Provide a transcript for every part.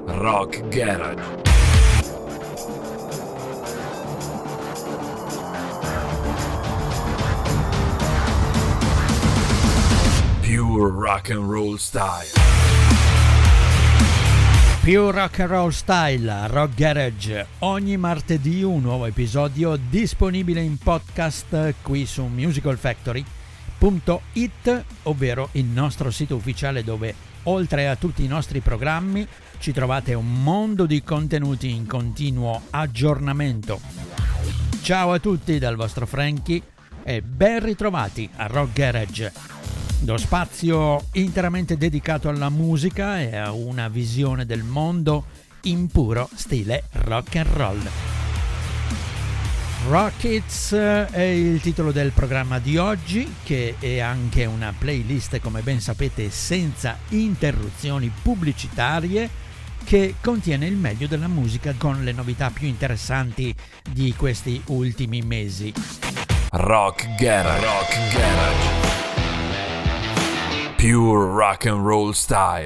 Rock Garage. Pure rock and roll style. Pure rock and roll style, Rock Garage. Ogni martedì un nuovo episodio disponibile in podcast qui su musicalfactory.it, ovvero il nostro sito ufficiale dove, oltre a tutti i nostri programmi, ci trovate un mondo di contenuti in continuo aggiornamento. Ciao a tutti dal vostro Frankie e ben ritrovati a Rock Garage, lo spazio interamente dedicato alla musica e a una visione del mondo in puro stile rock and roll. Rock Hits è il titolo del programma di oggi, che è anche una playlist, come ben sapete, senza interruzioni pubblicitarie, che contiene il meglio della musica con le novità più interessanti di questi ultimi mesi. Rock Garage. Rock Garage. Pure rock and roll style.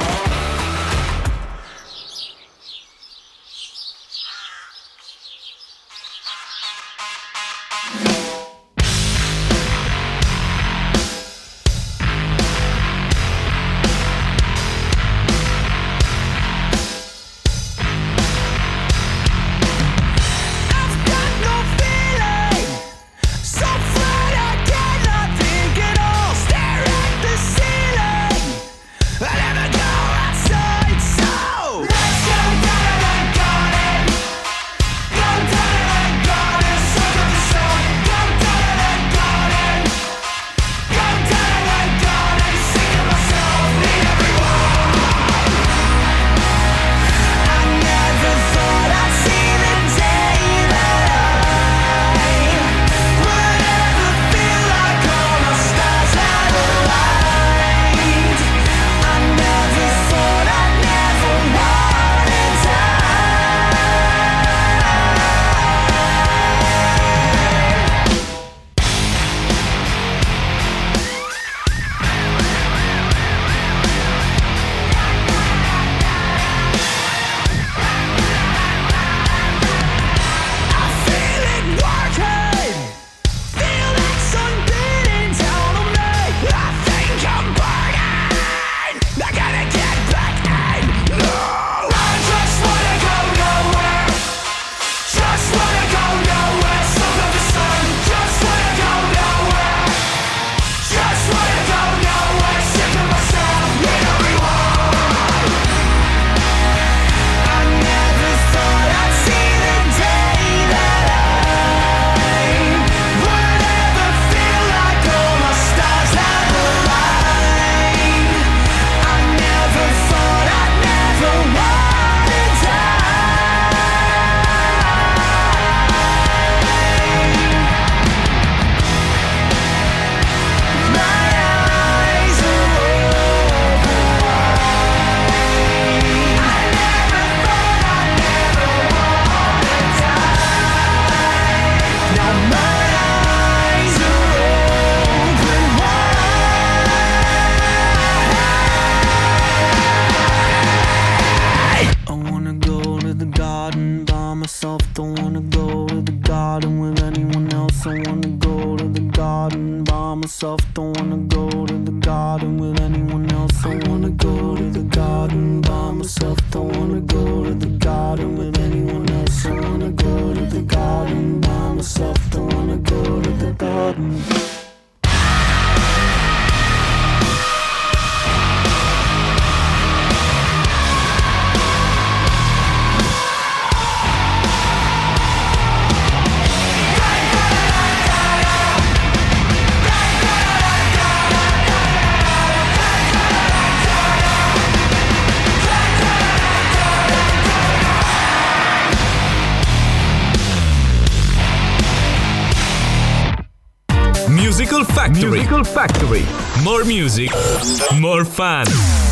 Musical Factory. More music, more fun.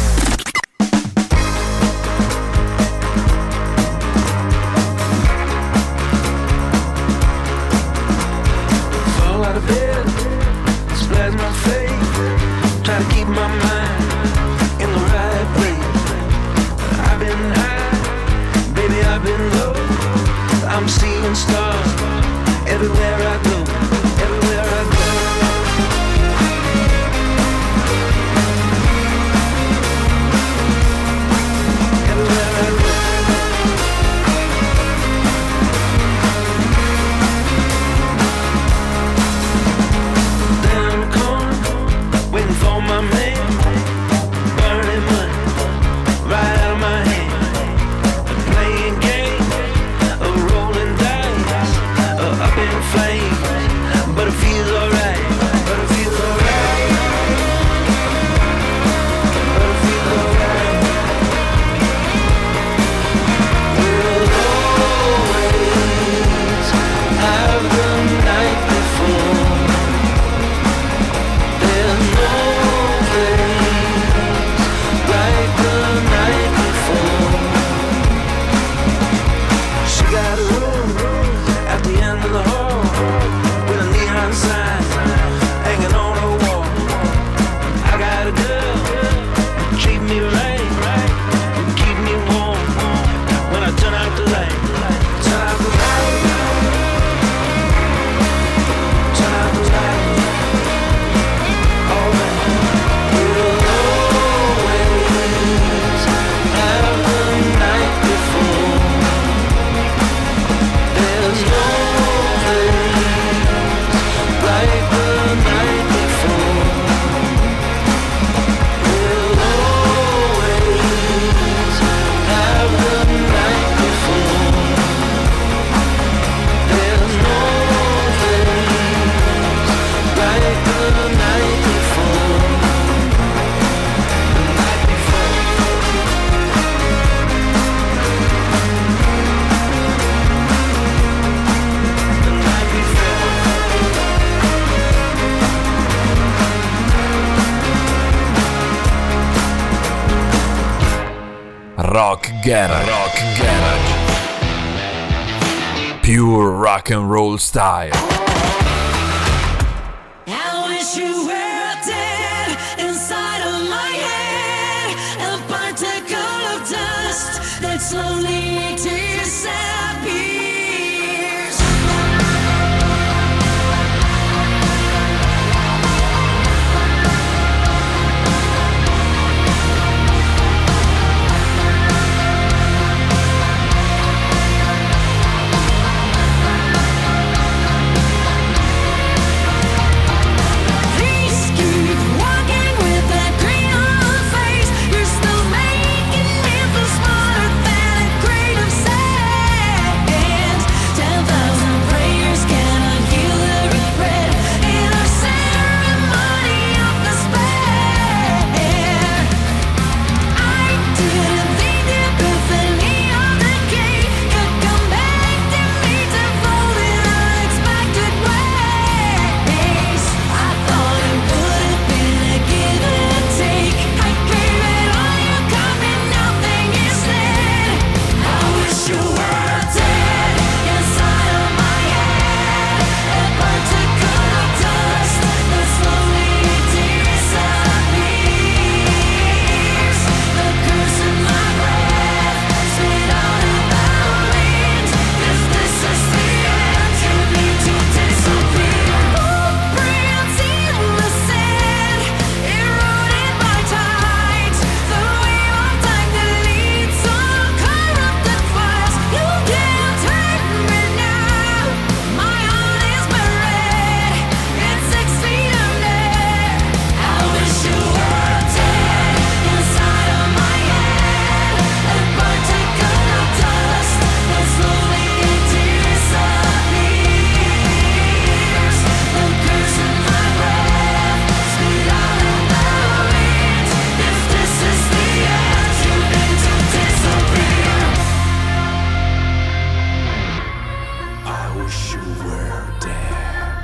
Fall out of bed, splash my face, try to keep my mind in the right place. I've been high. I'm seeing stars everywhere I go, everywhere I go. Everywhere I go. Down the corner, waiting for my man, burning money right out of my hand. Playing games, rolling dice, up in flames, but it feels alright, but it feels alright, but it feels alright. We'll always have the night before. There's no place like the night before. She got a room at the end of the hall with a neon sign hanging on her wall. I got a girl, treat me right, keep me warm when I turn out the light. Turn out the light, turn out the light. Alright, we'll always have the night before. There's no place like the night before. We'll always have the night before. There's no place like the night before. The night before. The night before. Rock Garage. Pure rock and roll style. I wish you were dead inside of my head, a particle of dust that slowly disappears. Please keep walking with that green on the face. You're still making me feel smarter than a grain of sand. 10,000 prayers cannot heal the regret in our ceremony of despair. I didn't think the epiphany of the king could come back to me to fold in unexpected ways. I thought it would have been a give and take. I gave it all, you got me nothing instead. I wish you were dead inside of my head, a particle of dust that slowly disappears. The curse in my breath, spit out in the wind. If this is the end, you need to disappear. Footprints in the sand, eroded by tides. The wave of time that leads on corrupted files. You can't hurt me now. My heart is buried in 6 feet under. I wish you were dead inside of my head, a particle of dust that slowly disappears. The curse in my breath, spit out in the wind. If this is the end, you need to disappear. I wish you were dead.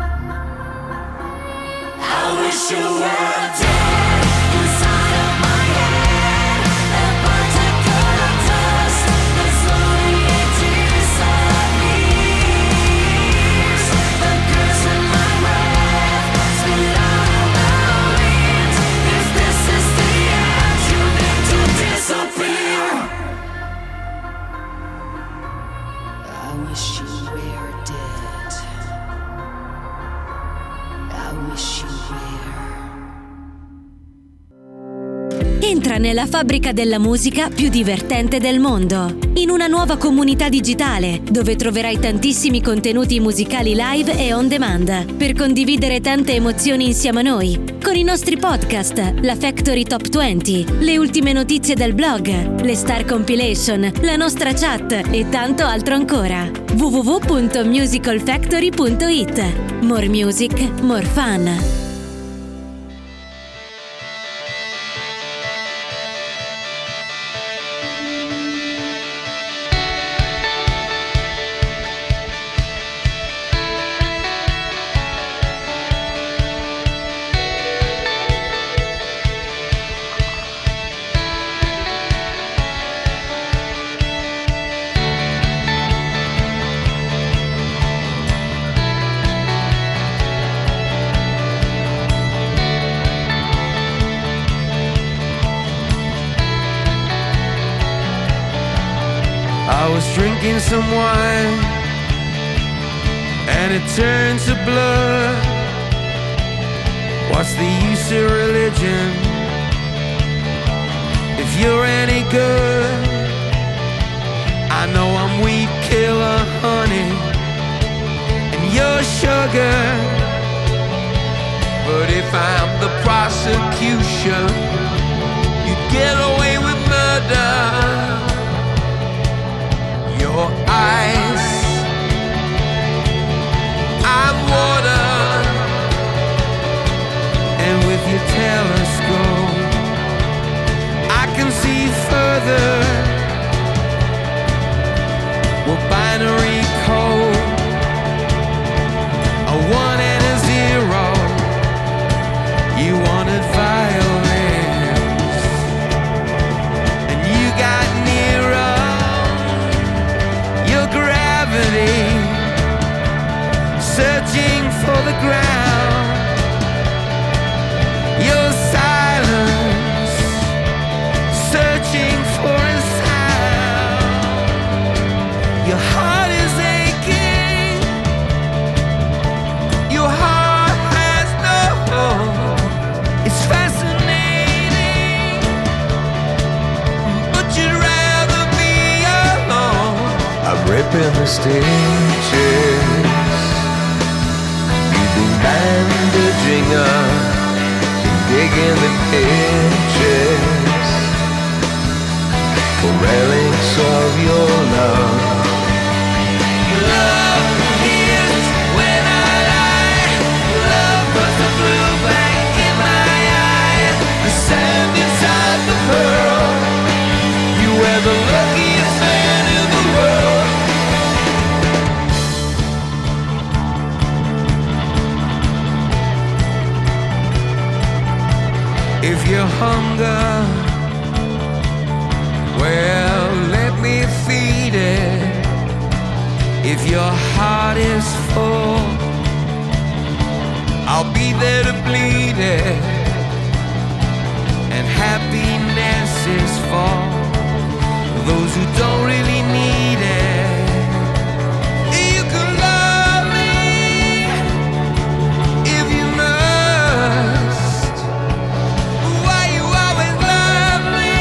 I wish you were dead inside of my head, a particle of dust that slowly disappears. The curse in my breath, spit out in the wind. If this is the end, you need to disappear. I wish Entra nella fabbrica della musica più divertente del mondo, in una nuova comunità digitale dove troverai tantissimi contenuti musicali live e on demand per condividere tante emozioni insieme a noi, con i nostri podcast, la Factory Top 20, le ultime notizie del blog, le Star Compilation, la nostra chat e tanto altro ancora. www.musicalfactory.it. More music, more fun. I was drinking some wine and it turned to blood. What's the use of religion if you're any good? I know I'm weed killer honey and you're sugar, but if I'm the prosecution, you'd get away with murder. Your ice, I'm water, and with your telescope I can see further. We're binary code, a 1 and a 0. You wanted violence and you got nearer. Gravity, searching for the ground. Your silence, searching for a sound. Your heart is aching. Your heart has no hope. It's fascinating, but you'd rather be alone. I'm ripping the stitches. You've been bandaging up and digging the ditches for relics of your love. Love is when I lie. Love puts the blue back in my eye. The sand inside the pearl. You were the luckiest man in the world. If you're hunger, well, let me feed it. If your heart is full, I'll be there to bleed it. And happiness is for those who don't really need it. You can love me if you must. Why you always love me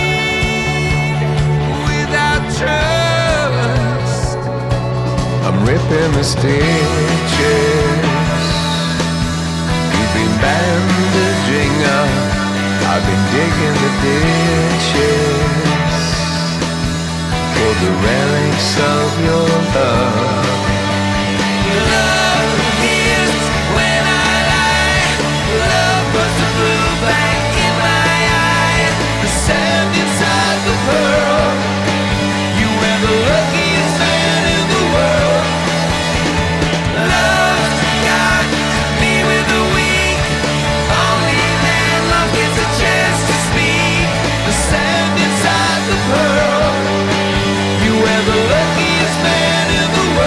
without trust? I'm ripping the stitches. You've been bandaging up. I've been digging the ditches for the relics of your love. Love is when I lie. Love puts the blue back in my eye. The sand inside the pearl. You were the luckiest man in the world. Love got me with the weak. Only then love gets a chance to speak. The sand inside the pearl. You were the luckiest man in the world.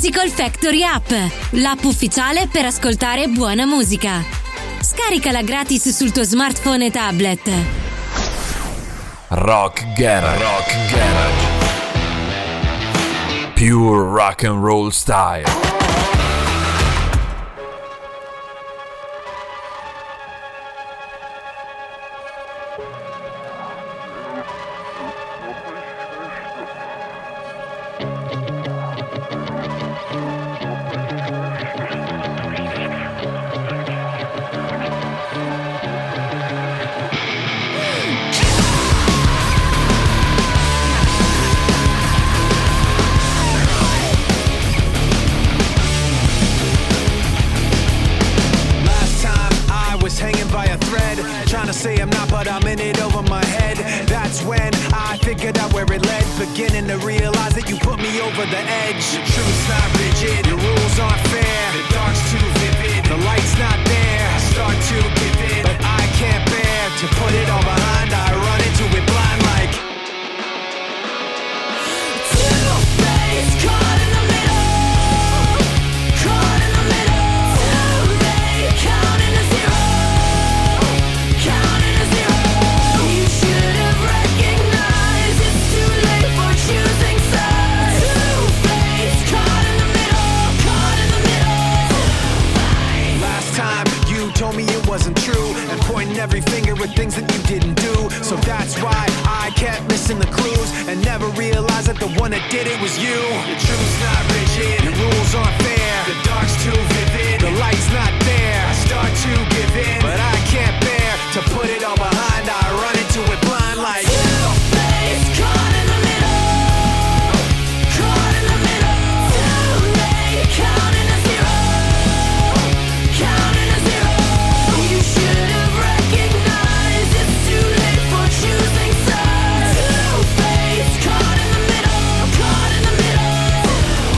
Musical Factory App, l'app ufficiale per ascoltare buona musica. Scaricala gratis sul tuo smartphone e tablet. Rock Garage. Pure rock and roll style. Say I'm not, but I'm in it over my head. That's when I figured out where it led. Beginning to realize that you put me over the edge. The truth's not rigid, your rules aren't fair. The dark's too vivid, the light's not there. I start to give in, but I can't bear to put it all behind. I run into it blind like two-faced, caught in the middle. Caught in the middle. Too late, counting to zero. Told me it wasn't true and pointing every finger at things that you didn't do. So that's why I kept missing the clues and never realized that the one that did it was you. Your truth's not rigid, your rules aren't fair. The dark's too vivid, the light's not there. I start to give in, but I can't bear to put it all behind. I run into it blind like two-faced, caught in the middle. Caught in the middle. Too late, counting to zero. Counting to zero. You should have recognized it's too late for choosing sides. Two-faced, caught in the middle. Caught in the middle.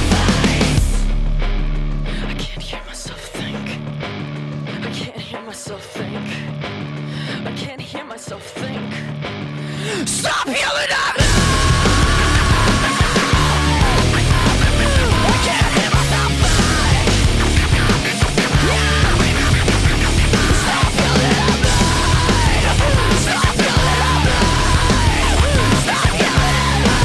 I can't hear myself think. I can't hear myself think. I can't hear myself think. Stop yelling at me! I can't hear myself think. Stop yelling at me! Stop yelling at me! Stop yelling at me!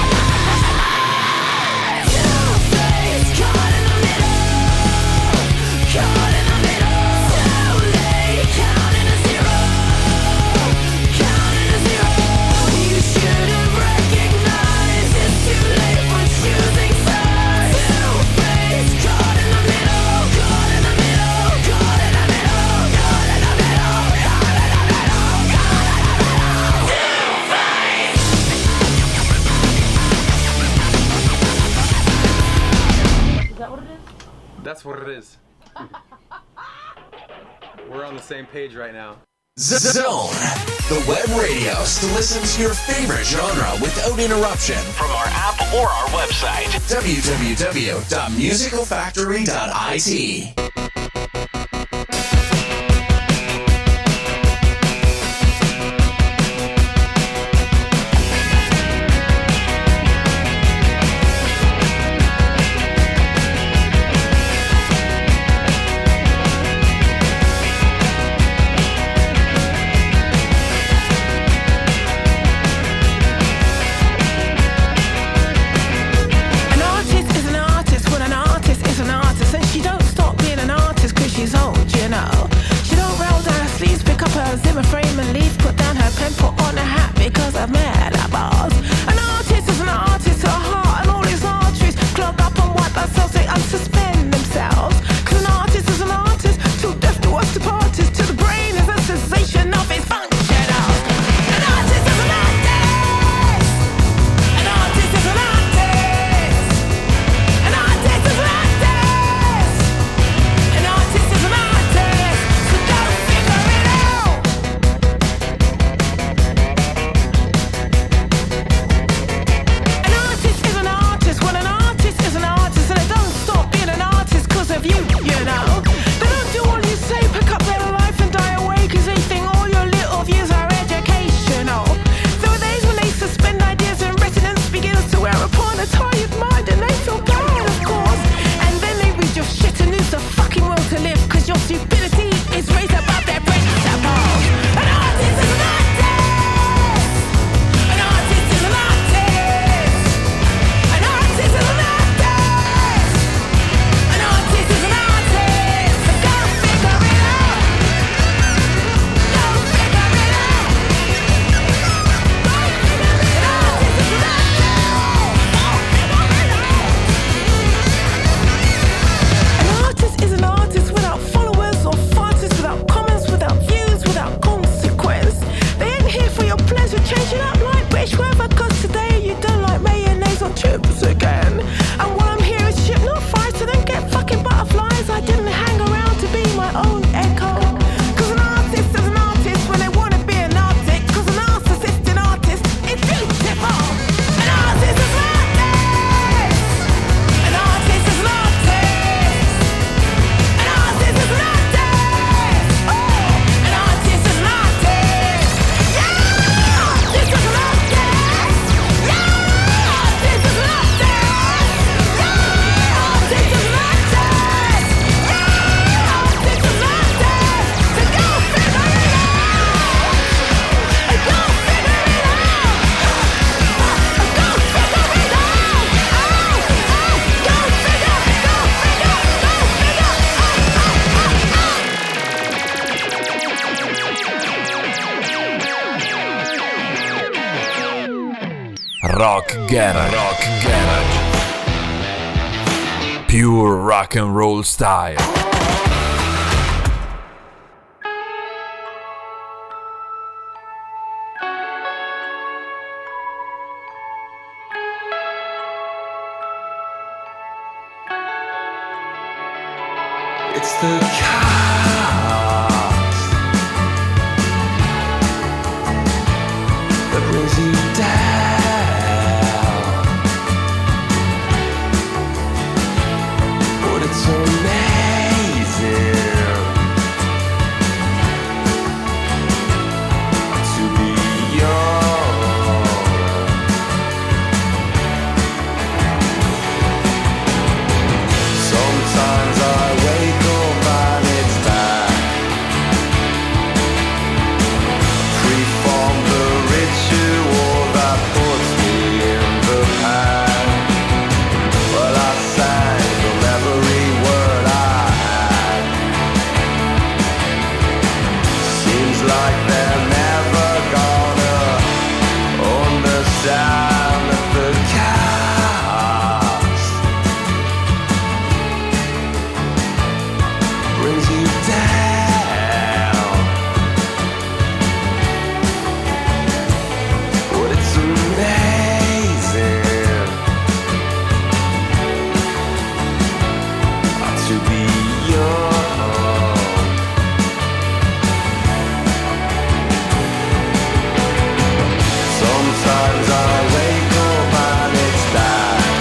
Two-faced, caught in the middle. Caught in the middle. Too late, counting to zero. Counting to zero. You should have recognized it's too late for choosing sides. Two-faced, caught in the middle. Caught in the middle. Caught in the middle. Caught in the middle. Caught in the middle. Caught in the middle. Two-faced. That's what it is. We're on the same page right now. Zone, the web radios to listen to your favorite genre without interruption from our app or our website, www.musicalfactory.it. An artist is an artist when an artist is an artist, and she don't stop being an artist 'cause she's old, you know. She don't roll down her sleeves, pick up her Zimmer frame and leave, put down her pen, put on a hat because I've met her boss. An artist is an artist to her heart, and all his arteries clog up and wipe themselves, they unsuspend themselves. 'Cause an artist is an artist, too deaf to us to parties, to the brain is a sensation of its function. An artist is an artist. An artist is an artist. An artist is an artist. An artist is an artist. So go figure it out. Rock Garage. Pure rock and roll style. It's the chaos that brings you down, but it's amazing to be young. Sometimes I wake up and it's time. Freeform the ritual that puts me in the pan. Well, I sang from every word I had. Seems like they're never gonna understand that the chaos brings you down, but it's amazing to be young. Sometimes I wake up and it's dark.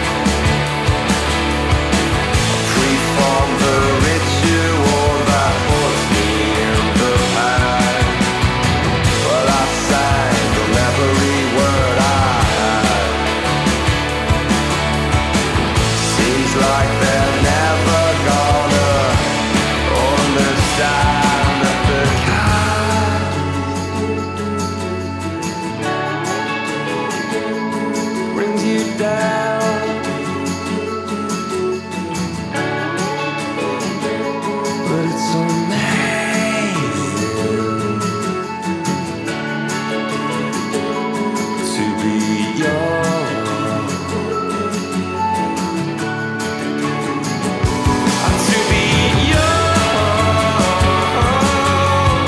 Freeform the ritual that puts me in the pan. Well, I sang from every word I had. Seems like they're never gonna understand that the chaos brings you down, but it's amazing to be young. To be young.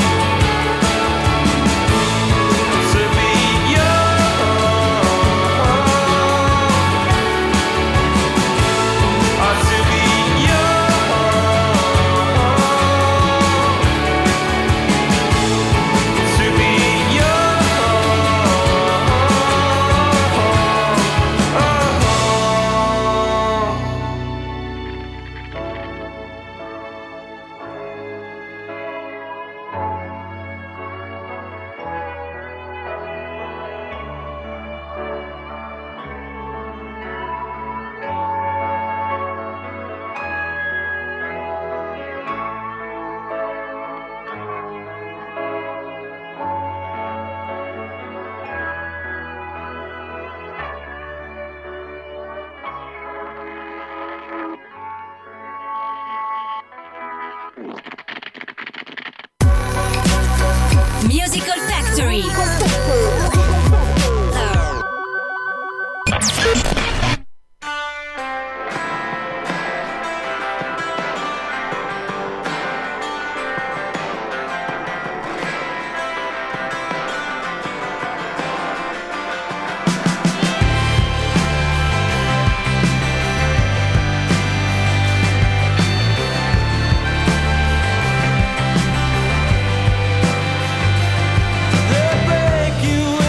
To be young. To be young. To be Musical Factory. They break you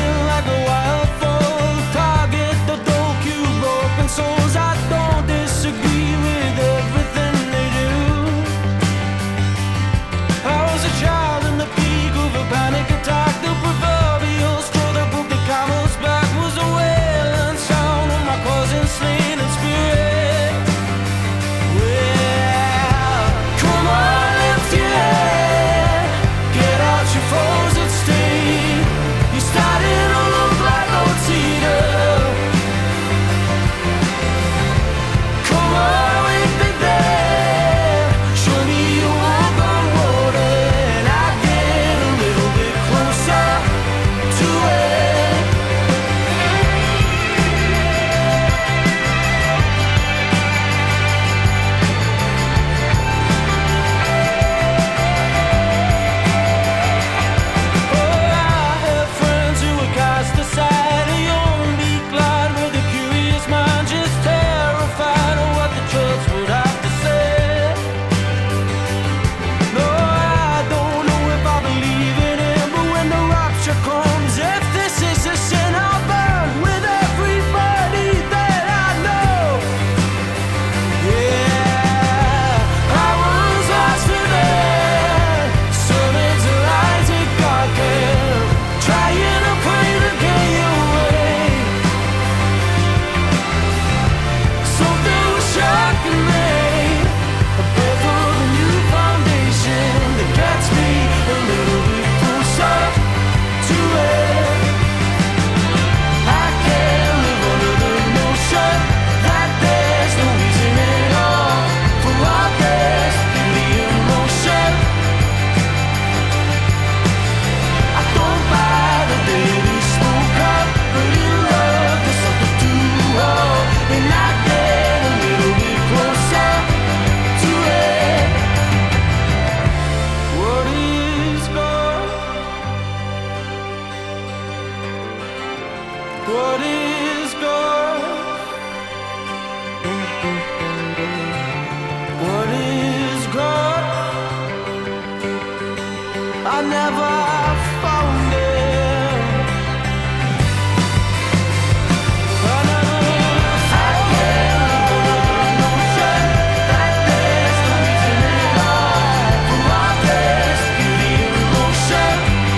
I never found it. I never found it. No shame like this, no reason at all for my best beauty and emotion.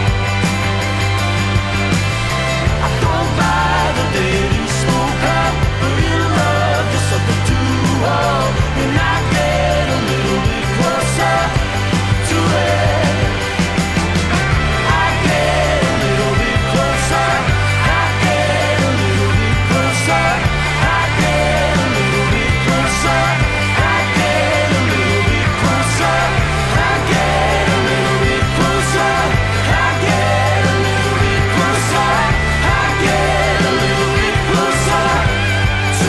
I don't buy the daily smoke up, but in love there's something to hold. When I get a little bit closer to it, I get a little bit closer. I get a little bit closer. I get a little bit closer. I get a little bit closer. I get a little bit closer. I get a little bit closer. I get a little bit closer to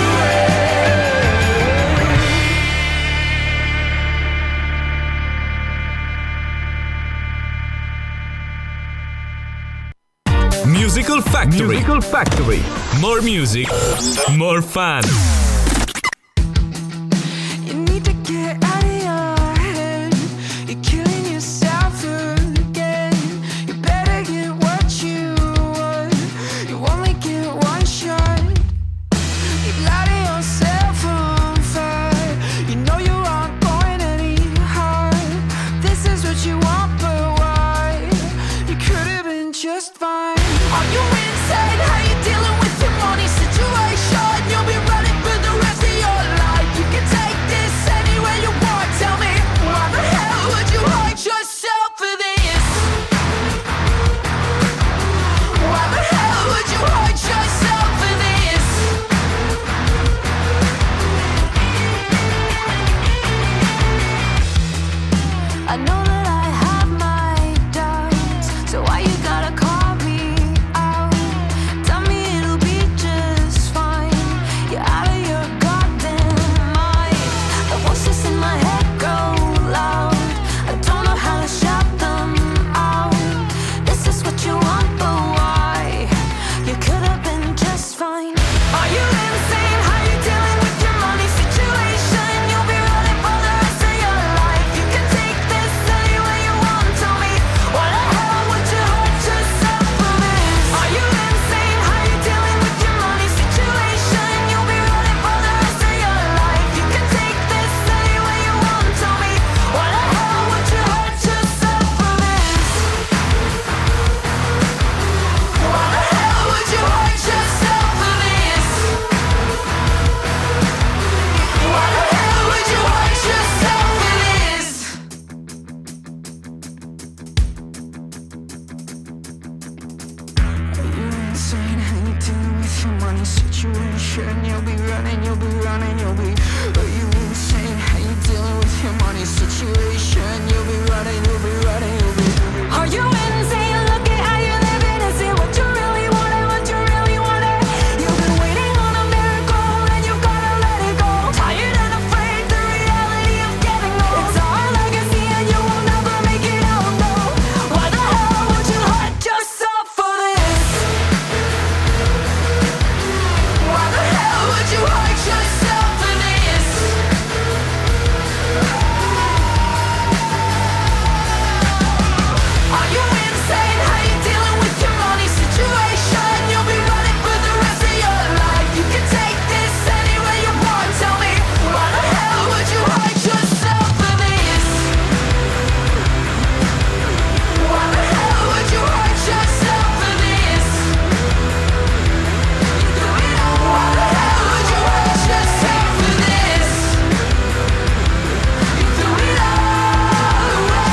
Musical Factory. Musical Factory. More music, more fun. You need to get out of your head. You're killing yourself again. You better get what you want. You only get one shot. You light yourself on fire. You know you aren't going any higher. This is what you want, but why? You could have been just fine. Are you insane? How you dealing with your money situation? You'll be running for the rest of your life. You can take this anywhere you want. Tell me, why the hell would you hurt yourself for this? Why the hell would you hurt yourself for this? I know that I have my doubts, so why you gotta call me out? Tell me it'll be just fine. You're out of your goddamn mind. The voices in my head go loud. I don't know how to shout them out. This is what you want, but why? You could have been just fine. Are you insane? How you dealing with your money situation? You'll be running for the rest of your life. You can take this anywhere you want. Tell me, why the hell would you hurt yourself for this? Are you insane? How you dealing with your money situation? You'll be running for the rest of your life. You can take this anywhere you want. Tell me, why the hell would you hurt yourself for this? Why the hell would you hurt yourself for this? Why the hell would you hurt yourself for this? Are you insane? How you dealing with your money situation? You'll be running, you'll be running, you'll be. Are you insane? How you dealing with your money situation? You'll be running, you'll be running, you'll be. Are you insane? Look at how you're living. Is it what you really wanted? What you really wanted? You've been waiting on a miracle and you gotta let it go. Tired and afraid, the reality of getting old. It's our legacy and you will never make it out, no. Why the hell would you hurt yourself for this? Why the hell would you hurt yourself for this? Are you insane? How you dealing with your money situation? You'll be running for the rest of your life. You can take this anywhere you want. Tell me, why the hell would you hurt yourself for this? Why the hell would you hurt yourself for this? Why the hell would you hurt yourself for this? You threw it all away.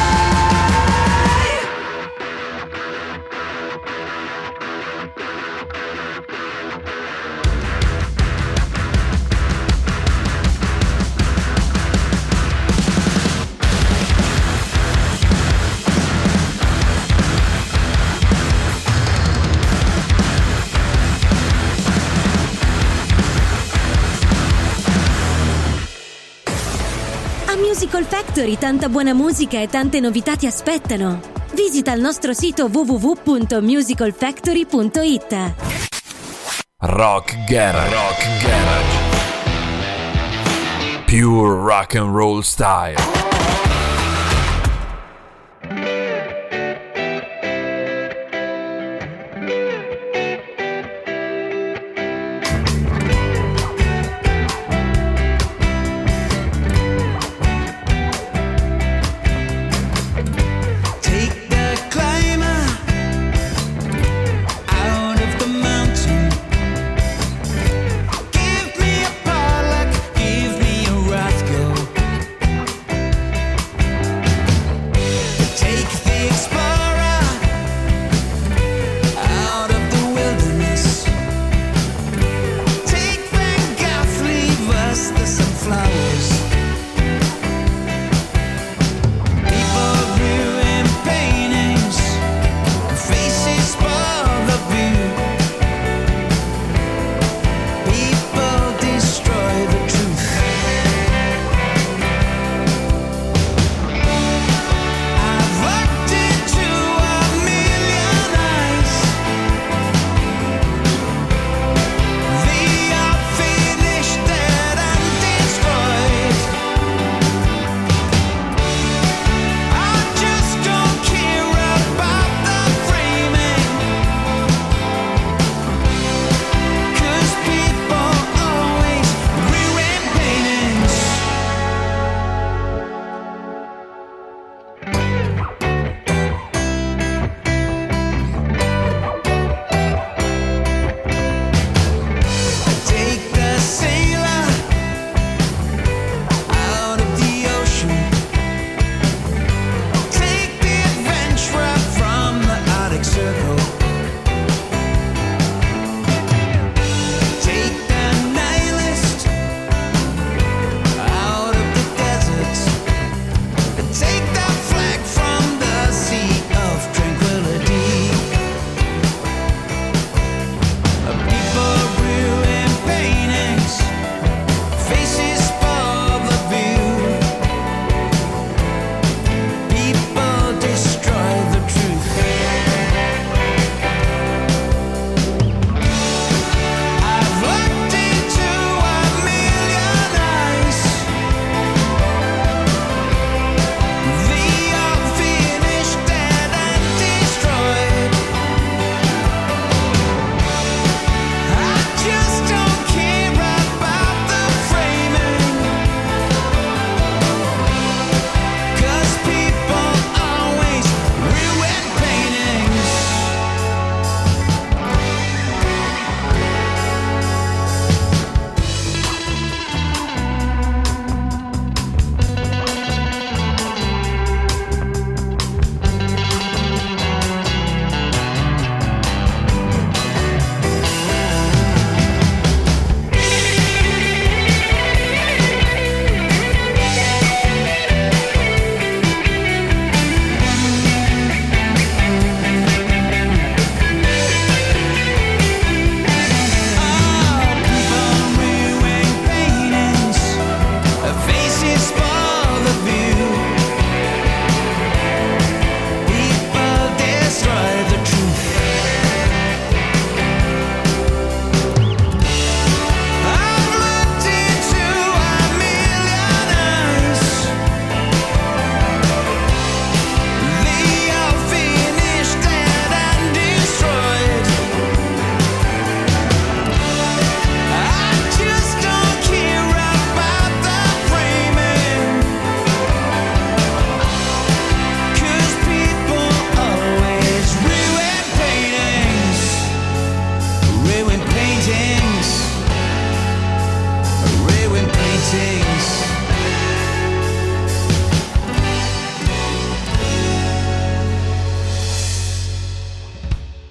A Musical Factory tanta buona musica e tante novità ti aspettano. Visita il nostro sito www.musicalfactory.it. Rock Garage. Pure rock and roll style.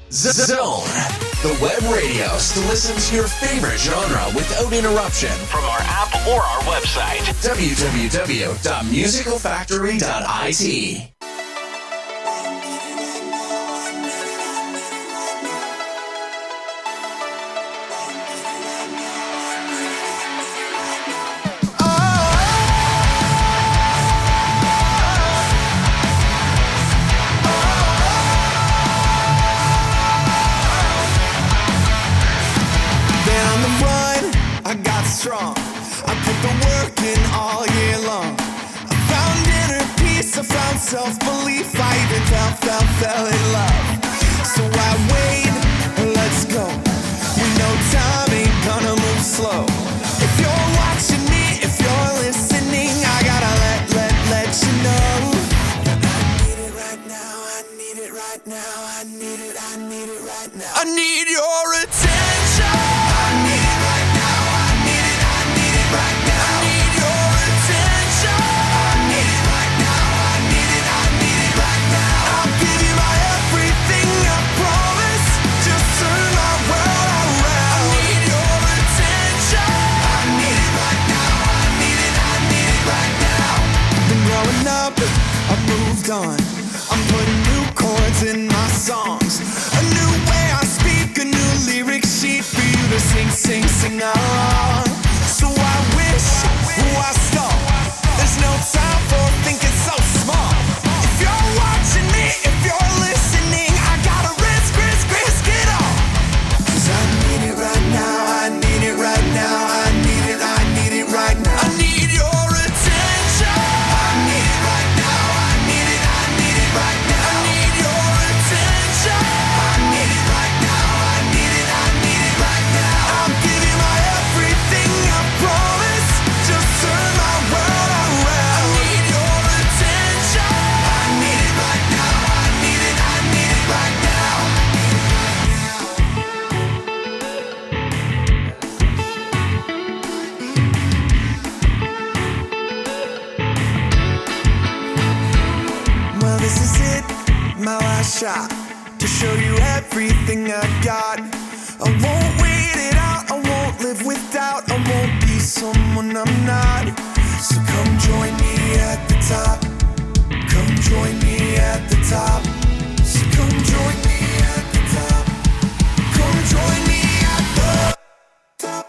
Zone, the web radios to listen to your favorite genre without interruption from our app or our website, www.musicalfactory.it. Strong. I put the work in all year long. I found inner peace, I found self-belief. I even fell in love. So I wait, let's go. We know time ain't gonna move slow. If you're watching me, if you're listening, I gotta let you know. I need it right now, I need it right now, I need it right now. I need your attention. I need it right now. Right now, I need your attention. I need it right now. I need it right now. I'll give you my everything, I promise. Just turn my world around. I need your attention. I need it right now. I need it right now. Been growing up, I've moved on. I'm putting new chords in my songs. A new way I speak, a new lyric sheet for you to sing along. So I wish I stop. There's no time for thinking so small. If you're watching me, if you're listening, I gotta risk it all. 'Cause I need it right now, I need it right now, I need it right now. I need your attention. I need it right now, I need it right now. I need your attention. I need it right now, I need it right now. I'll give you my everything, I promise. Just turn my world around. I need your attention. I need it right now. I need it right now. Well, this is it, my last shot to show you everything I got. I won't wait it out, I won't live without, I won't be someone I'm not. So come join me at the top. Come join me at the top. So come join me at the top. Come join me at the top.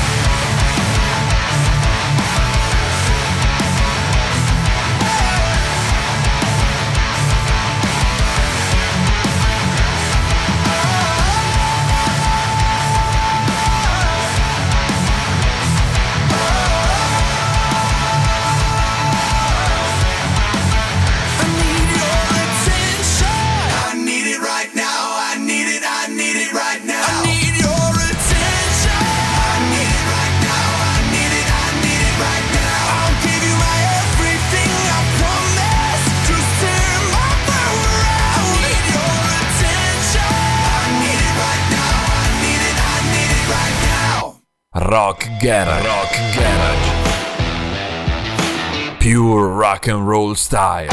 Rock Garage. Pure rock and roll style.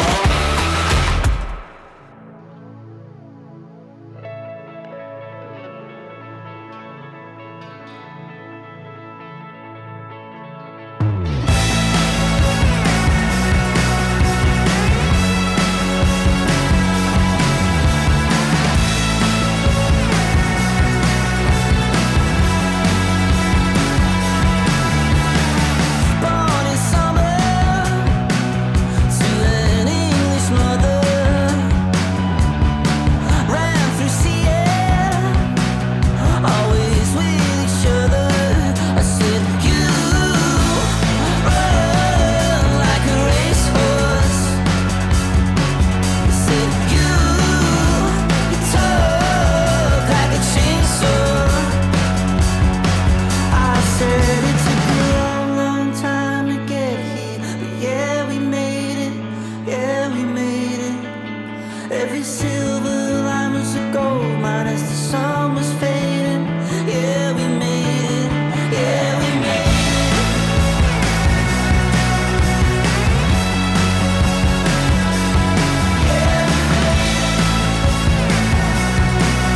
Born in summer to an English mother, ran through sea air, always with each other. I said, you run like a racehorse. I said, you talk like a chainsaw. I said it took a long, long time to get here, but yeah, we made it, yeah, we made it. Every silver line was a gold mine as the sun was fading. Yeah, we made it, yeah, we made it. Yeah, we made it.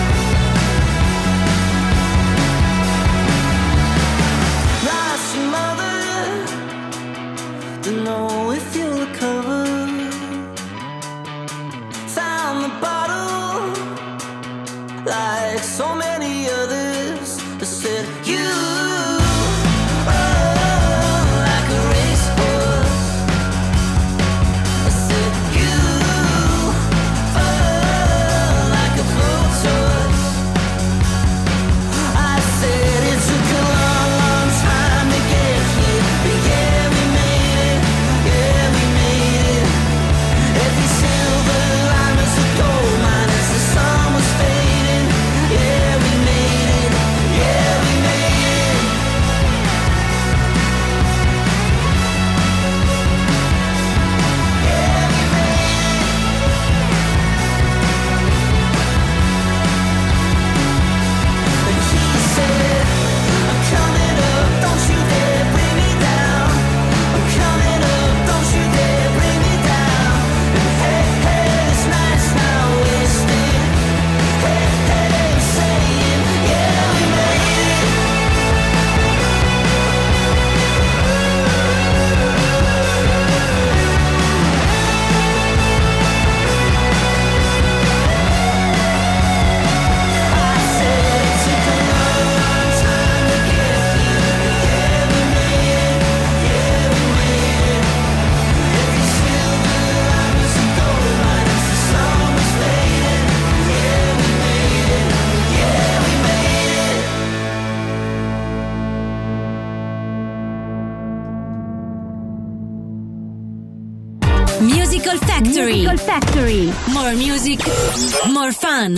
Factory. More music, more fun.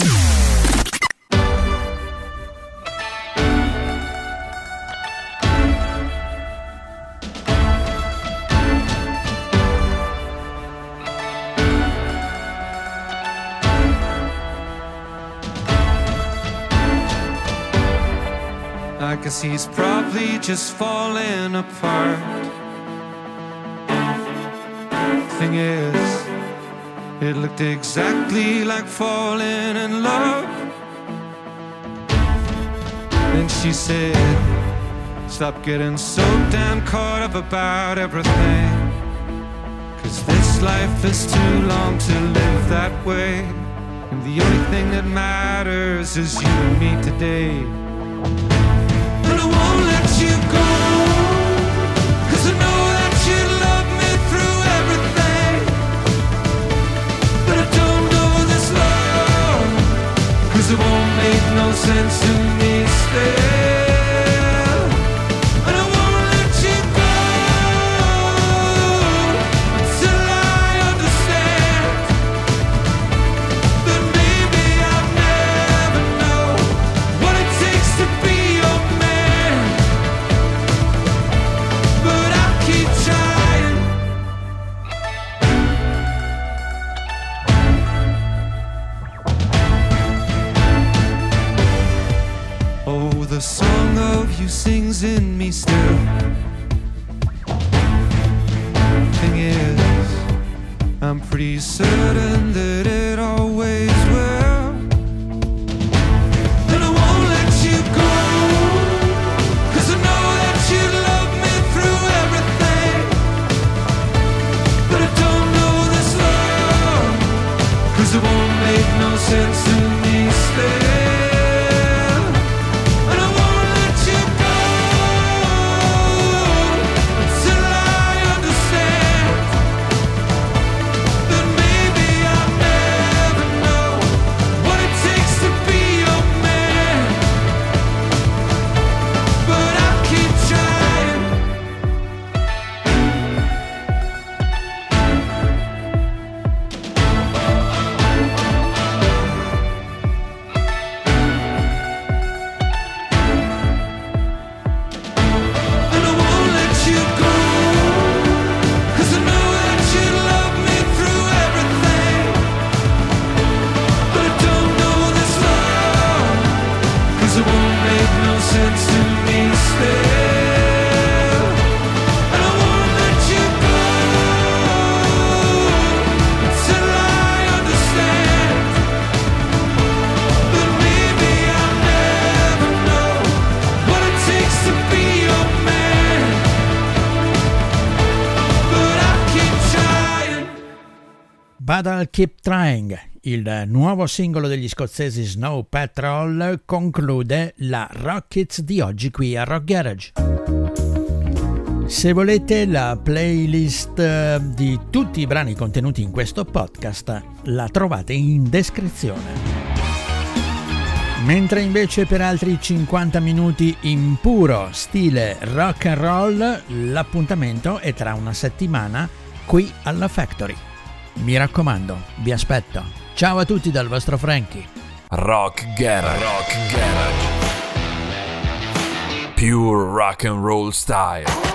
I guess he's probably just falling apart. Thing is, it looked exactly like falling in love. And she said, stop getting so damn caught up about everything, 'cause this life is too long to live that way. And the only thing that matters is you and me today. And I won't let you go, 'cause I know that you love me through everything. But I don't know this love, 'cause it won't make no sense to me still. And I won't let you go until I understand that maybe I'll never know what it takes to be your man. But I'll keep trying. Oh, the song of you sings in me still. Thing is, I'm pretty certain that it always will. And I won't let you go, 'cause I know that you love me through everything. But I don't know this love, 'cause it won't make no sense to me still. And I won't let you go until I understand that maybe I'll never know what it takes to be your man. But I'll keep trying. And I won't let you go, 'cause I know that you love me through everything. But I don't know this love, 'cause it won't make no sense to me still. And I won't let you go until I understand that maybe I'll never know what it takes to be your man. But I'll keep trying. But I'll Keep Trying, il nuovo singolo degli scozzesi Snow Patrol, conclude la Rock Hits di oggi qui a Rock Garage. Se volete la playlist di tutti i brani contenuti in questo podcast la trovate in descrizione. Mentre invece per altri 50 minuti in puro stile rock and roll l'appuntamento è tra una settimana qui alla Factory. Mi raccomando, vi aspetto. Ciao a tutti dal vostro Frankie. Rock Garage. Pure rock and roll style.